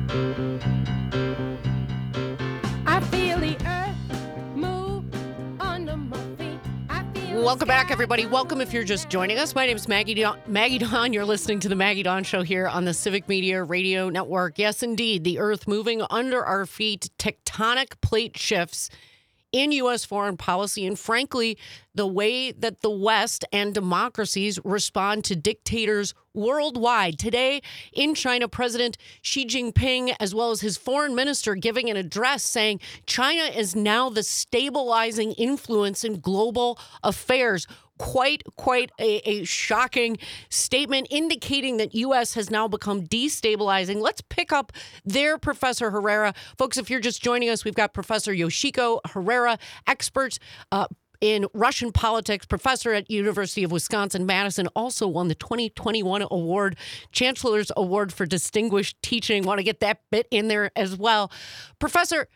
I feel the earth move under my feet. Welcome back, everybody. Welcome if you're just joining us. My name is Maggie Dawn. You're listening to the Maggie Dawn Show here on the Civic Media Radio Network. Yes, indeed, the earth moving under our feet, tectonic plate shifts in U.S. foreign policy, and frankly, the way that the West and democracies respond to dictators worldwide. Today in China, President Xi Jinping, as well as his foreign minister, giving an address saying China is now the stabilizing influence in global affairs. Quite a shocking statement indicating that U.S. has now become destabilizing. Let's pick up there, Professor Herrera. Folks, if you're just joining us, we've got Professor Yoshiko Herrera, expert in Russian politics, professor at University of Wisconsin-Madison, also won the 2021 award, Chancellor's Award for Distinguished Teaching. Want to get that bit in there as well. Professor,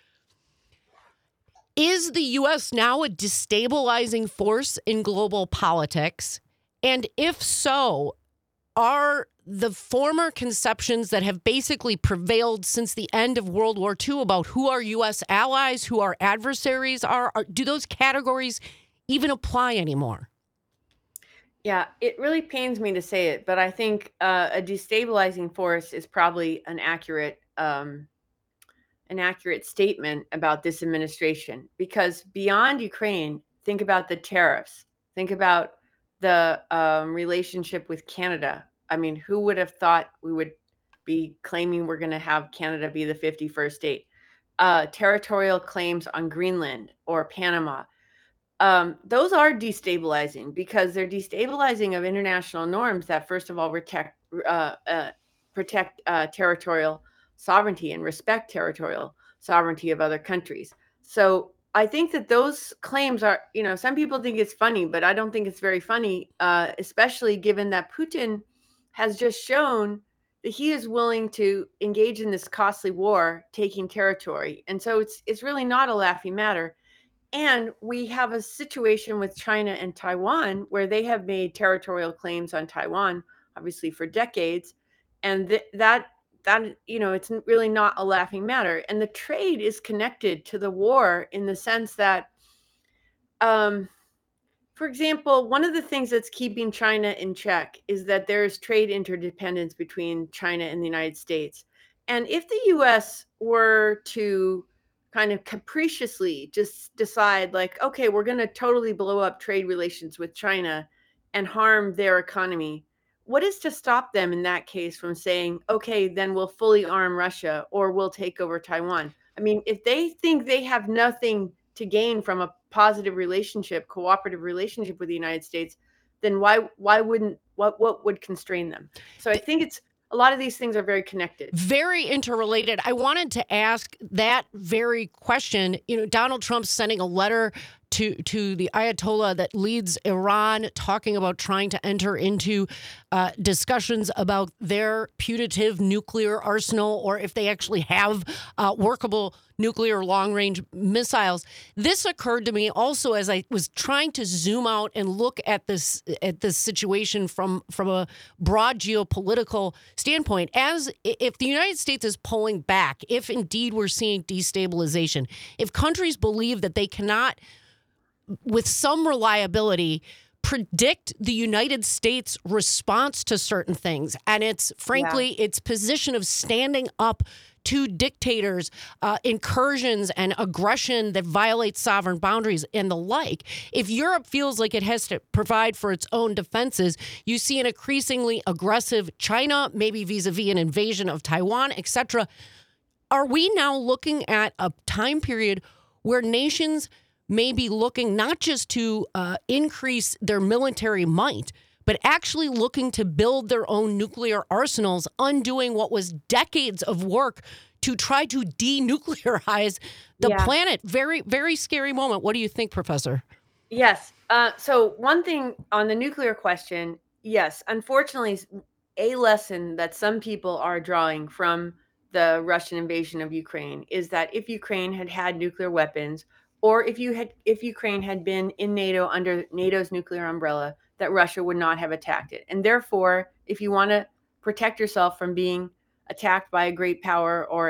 is the U.S. now a destabilizing force in global politics? And if so, are the former conceptions that have basically prevailed since the end of World War II about who our U.S. allies, who our adversaries are, do those categories even apply anymore? Yeah, it really pains me to say it, but I think a destabilizing force is probably an accurate statement about this administration, because beyond Ukraine, think about the tariffs, think about the relationship with Canada. I mean, who would have thought we would be claiming we're going to have Canada be the 51st state? Territorial claims on Greenland or Panama. Those are destabilizing because they're destabilizing of international norms that, first of all, protect territorial sovereignty and respect territorial sovereignty of other countries. So I think that those claims are, some people think it's funny, but I don't think it's very funny, especially given that Putin has just shown that he is willing to engage in this costly war, taking territory. And so it's really not a laughing matter. And we have a situation with China and Taiwan where they have made territorial claims on Taiwan, obviously for decades. And that it's really not a laughing matter. And the trade is connected to the war in the sense that, for example, one of the things that's keeping China in check is that there is trade interdependence between China and the United States. And if the U.S. were to kind of capriciously just decide, like, okay, we're going to totally blow up trade relations with China and harm their economy, what is to stop them in that case from saying, okay, then we'll fully arm Russia or we'll take over Taiwan? I mean, if they think they have nothing to gain from a positive relationship, cooperative relationship with the United States, then what would constrain them? So I think a lot of these things are very connected. Very interrelated. I wanted to ask that very question. Donald Trump's sending a letter to the Ayatollah that leads Iran, talking about trying to enter into discussions about their putative nuclear arsenal, or if they actually have workable nuclear long-range missiles. This occurred to me also as I was trying to zoom out and look at this situation from a broad geopolitical standpoint. As if the United States is pulling back, if indeed we're seeing destabilization, if countries believe that they cannot, with some reliability, predict the United States response to certain things, and its position of standing up to dictators, incursions and aggression that violates sovereign boundaries and the like. If Europe feels like it has to provide for its own defenses, you see an increasingly aggressive China, maybe vis-a-vis an invasion of Taiwan, etc. Are we now looking at a time period where nations may be looking not just to increase their military might, but actually looking to build their own nuclear arsenals, undoing what was decades of work to try to denuclearize the planet? Very, very scary moment. What do you think, Professor? Yes. So one thing on the nuclear question, yes, unfortunately, a lesson that some people are drawing from the Russian invasion of Ukraine is that if Ukraine had had nuclear weapons, or if Ukraine had been in NATO under NATO's nuclear umbrella, that Russia would not have attacked it. And therefore, if you want to protect yourself from being attacked by a great power or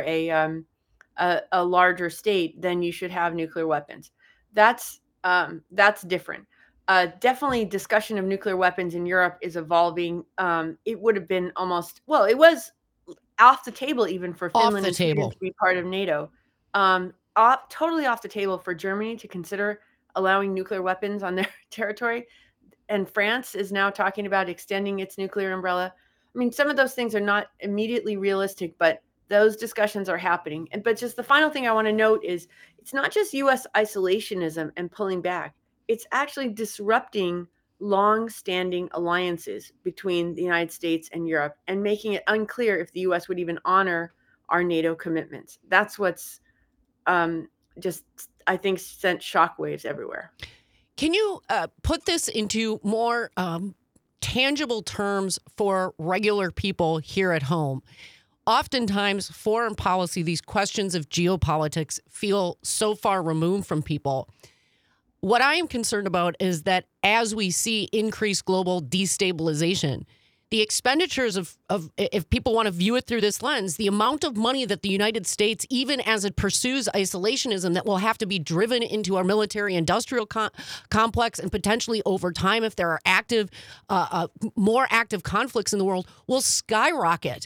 a larger state, then you should have nuclear weapons. That's different. Definitely, discussion of nuclear weapons in Europe is evolving. It would have been it was off the table even for Finland and Sweden to be part of NATO. Totally off the table for Germany to consider allowing nuclear weapons on their territory. And France is now talking about extending its nuclear umbrella. I mean, some of those things are not immediately realistic, but those discussions are happening. But just the final thing I want to note is it's not just U.S. isolationism and pulling back. It's actually disrupting long-standing alliances between the United States and Europe and making it unclear if the U.S. would even honor our NATO commitments. That's what's just, I think, sent shockwaves everywhere. Can you put this into more tangible terms for regular people here at home? Oftentimes, foreign policy, these questions of geopolitics feel so far removed from people. What I am concerned about is that as we see increased global destabilization, the expenditures of if people want to view it through this lens, the amount of money that the United States, even as it pursues isolationism, that will have to be driven into our military industrial complex and potentially over time, if there are more active conflicts in the world, will skyrocket.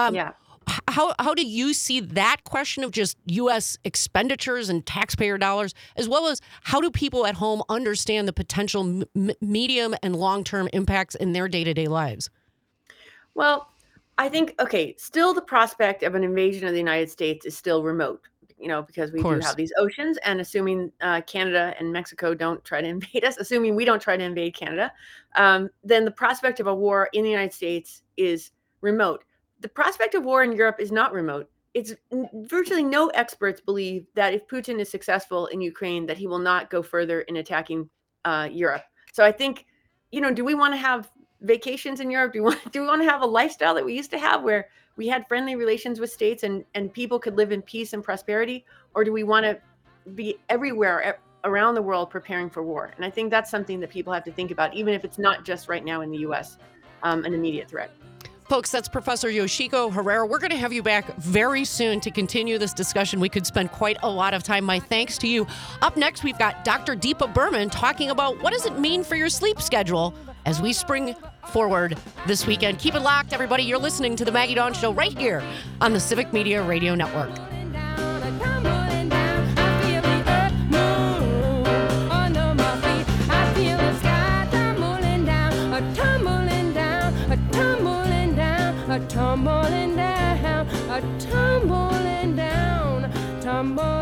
How do you see that question of just U.S. expenditures and taxpayer dollars, as well as how do people at home understand the potential medium and long-term impacts in their day-to-day lives? Well, I think, still the prospect of an invasion of the United States is still remote, because we do have these oceans, and assuming Canada and Mexico don't try to invade us, assuming we don't try to invade Canada, then the prospect of a war in the United States is remote. The prospect of war in Europe is not remote. It's virtually no experts believe that if Putin is successful in Ukraine, that he will not go further in attacking Europe. So I think, do we want to have vacations in Europe? Do we want to have a lifestyle that we used to have where we had friendly relations with states and people could live in peace and prosperity? Or do we want to be everywhere around the world preparing for war? And I think that's something that people have to think about, even if it's not just right now in the U.S., an immediate threat. Folks, that's Professor Yoshiko Herrera. We're going to have you back very soon to continue this discussion. We could spend quite a lot of time. My thanks to you. Up next, we've got Dr. Deepa Berman talking about what does it mean for your sleep schedule as we spring forward this weekend. Keep it locked, everybody. You're listening to The Maggie Dawn Show right here on the Civic Media Radio Network. Tumbling down, tumbling down, tumbling